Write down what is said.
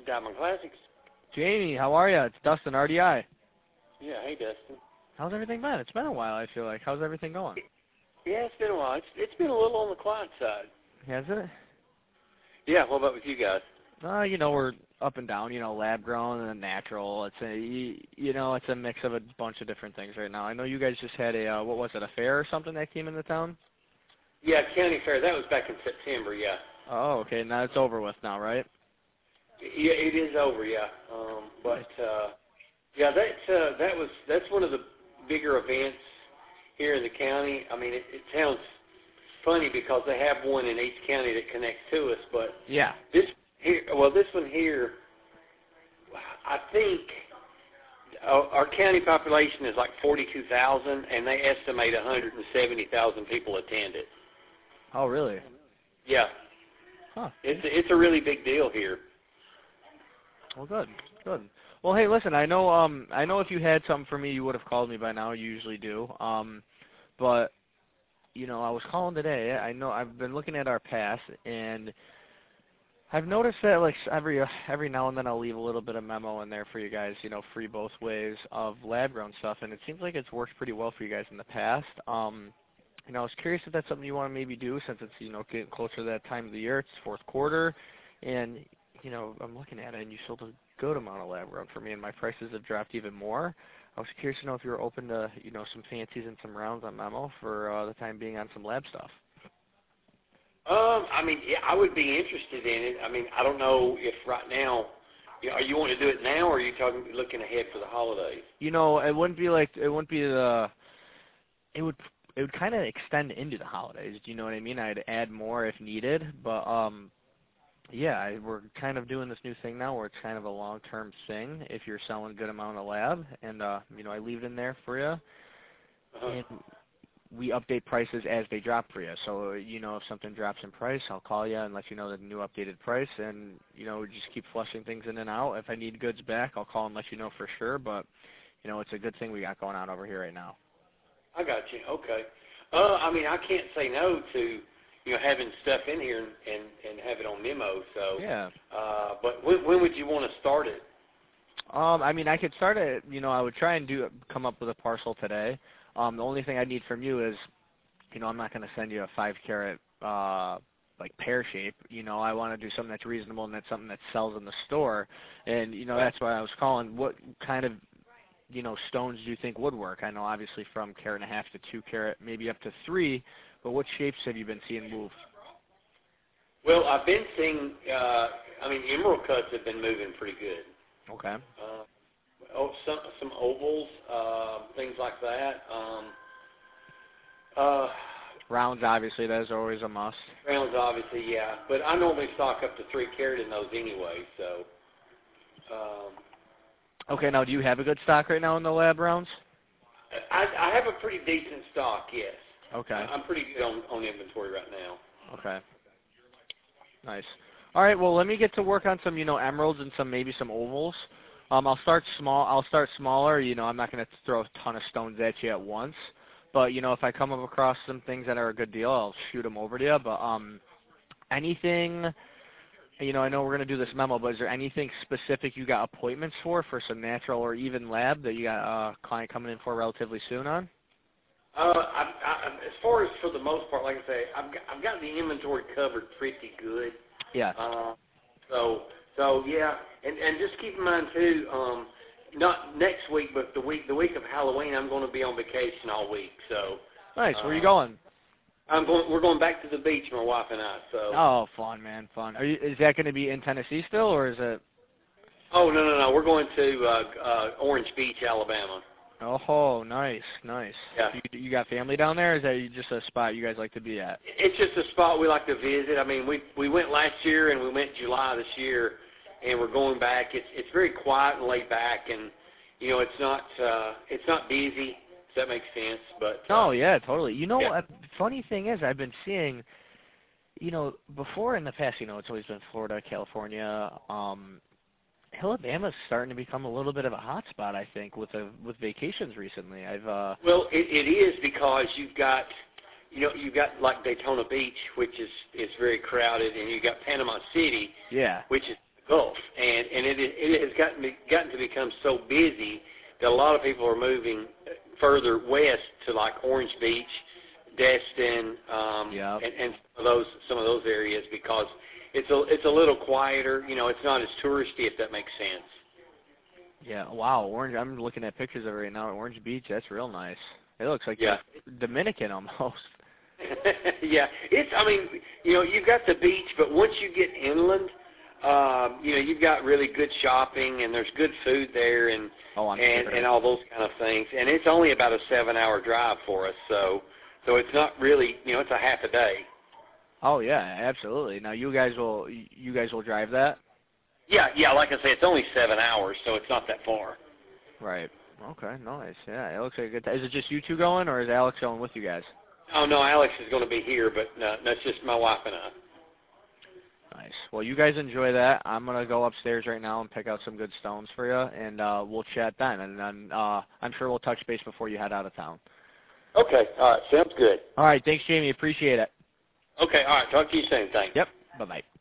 Diamond Classics. Jamie, how are you? It's Dustin, RDI. Yeah, hey, Dustin. How's everything been? It's been a while, I feel like. How's everything going? Yeah, it's been a while. It's been a little on the quiet side. Has it? Yeah, what about with you guys? We're up and down, lab grown and natural. It's it's a mix of a bunch of different things right now. I know you guys just had a, a fair or something that came into town? Yeah, County Fair. That was back in September, yeah. Oh, okay. Now it's over with now, right? Yeah, it is over, yeah. Yeah, that's one of the bigger events here in the county. I mean, it sounds funny because they have one in each county that connects to us, but yeah, this one here, I think our county population is like 42,000, and they estimate 170,000 people attend it. Oh, really? Yeah. Huh. It's a really big deal here. Well, good. Well, hey, listen, I know if you had something for me, you would have called me by now. You usually do. But I was calling today. I know I've been looking at our past, and I've noticed that like every now and then I'll leave a little bit of memo in there for you guys, free both ways of lab grown stuff, and it seems like it's worked pretty well for you guys in the past. I was curious if that's something you want to maybe do since it's getting closer to that time of the year. It's fourth quarter, and I'm looking at it, and you sold a good amount of lab grown for me, and my prices have dropped even more. I was curious to know if you were open to some fancies and some rounds on memo for the time being on some lab stuff. I mean, yeah, I would be interested in it. I mean, I don't know if right now, are you wanting to do it now, or are you looking ahead for the holidays? It would kind of extend into the holidays. Do you know what I mean? I'd add more if needed, but yeah, we're kind of doing this new thing now where it's kind of a long-term thing if you're selling a good amount of lab, and I leave it in there for you. And we update prices as they drop for you. So, if something drops in price, I'll call you and let you know the new updated price, and, just keep flushing things in and out. If I need goods back, I'll call and let you know for sure, but, it's a good thing we got going on over here right now. I got you. Okay. I mean, I can't say no to, having stuff in here and have it on memo, so. Yeah. But when would you want to start it? I mean, I could start it, I would try and come up with a parcel today. The only thing I need from you is, I'm not going to send you a 5-carat, pear shape. I want to do something that's reasonable and that's something that sells in the store. And, that's why I was calling. What kind of, stones do you think would work? I know obviously from 1.5 carat to 2 carat, maybe up to 3, but what shapes have you been seeing move? Well, I've been seeing, emerald cuts have been moving pretty good. Okay. Some ovals, things like that. Rounds, obviously, that is always a must. Rounds, obviously, yeah. But I normally stock up to 3 carat in those anyway, so. Okay, now do you have a good stock right now in the lab rounds? I have a pretty decent stock, yes. Okay. I'm pretty good on inventory right now. Okay. Nice. All right, well, let me get to work on some, emeralds and maybe some ovals. I'll start small. I'll start smaller. I'm not going to throw a ton of stones at you at once. But, if I come up across some things that are a good deal, I'll shoot them over to you. But anything, I know we're going to do this memo, but is there anything specific you got appointments for some natural or even lab that you got a client coming in for relatively soon on? As far as for the most part, like I say, I've got the inventory covered pretty good. Yeah. So yeah, and just keep in mind too, not next week, but the week of Halloween, I'm going to be on vacation all week. So. Nice. Where are you going? We're going back to the beach, my wife and I. So. Oh, fun, man, fun. Is that going to be in Tennessee still, or is it? Oh no. We're going to Orange Beach, Alabama. Oh, nice. Yeah. You got family down there, or is that just a spot you guys like to be at? It's just a spot we like to visit. I mean, we went last year and we went July this year, and we're going back. It's very quiet and laid back, and it's not busy. If that makes sense, but. Oh yeah, totally. Yeah. Funny thing is, I've been seeing, before in the past, it's always been Florida, California. Alabama's starting to become a little bit of a hot spot, I think, with vacations recently. Well, it is because you've got like Daytona Beach, which is very crowded, and you've got Panama City, yeah, which is Gulf, and it has gotten to become so busy that a lot of people are moving further west to like Orange Beach, Destin, and some of those areas because it's a little quieter. You know, it's not as touristy, if that makes sense. Yeah. Wow. Orange. I'm looking at pictures of it right now at Orange Beach. That's real nice. It looks like Dominican almost. Yeah. I mean, you know, you've got the beach, but once you get inland, you know, you've got really good shopping and there's good food there and all those kind of things. And it's only about a 7-hour drive for us, so it's not really, you know, it's a half a day. Oh yeah, absolutely. Now you guys will drive that? Yeah, like I say, it's only 7 hours, so it's not that far. Right. Okay, nice. Yeah, it looks like a good time. Is it just you two going, or is Alex going with you guys? Oh, no, Alex is going to be here, but that's just my wife and I. Nice. Well, you guys enjoy that. I'm going to go upstairs right now and pick out some good stones for you, and we'll chat then. And then I'm sure we'll touch base before you head out of town. Okay. All right. Sounds good. All right. Thanks, Jamie. Appreciate it. Okay. All right. Talk to you soon. Thanks. Yep. Bye-bye.